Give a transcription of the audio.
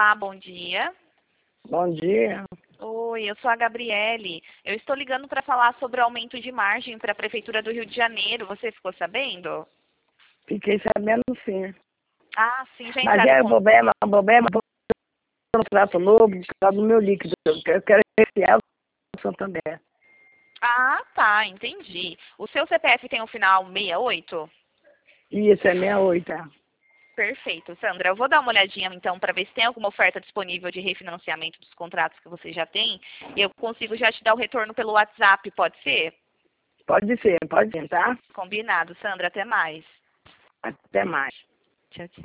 Olá, bom dia. Bom dia. Oi, eu sou a Gabriele. Eu estou ligando para falar sobre o aumento de margem para a Prefeitura do Rio de Janeiro. Você ficou sabendo? Fiquei sabendo sim. Ah, sim, já Mas entraram é com... o problema é um contrato novo por causa do meu líquido. Eu quero refiar o Santander. Ah, tá, entendi. O seu CPF tem o final 68? E isso é 68, é. Perfeito, Sandra. Eu vou dar uma olhadinha então para ver se tem alguma oferta disponível de refinanciamento dos contratos que você já tem. E eu consigo já te dar o retorno pelo WhatsApp, pode ser? Pode ser, tá? Combinado, Sandra. Até mais. Até mais. Tchau, tchau.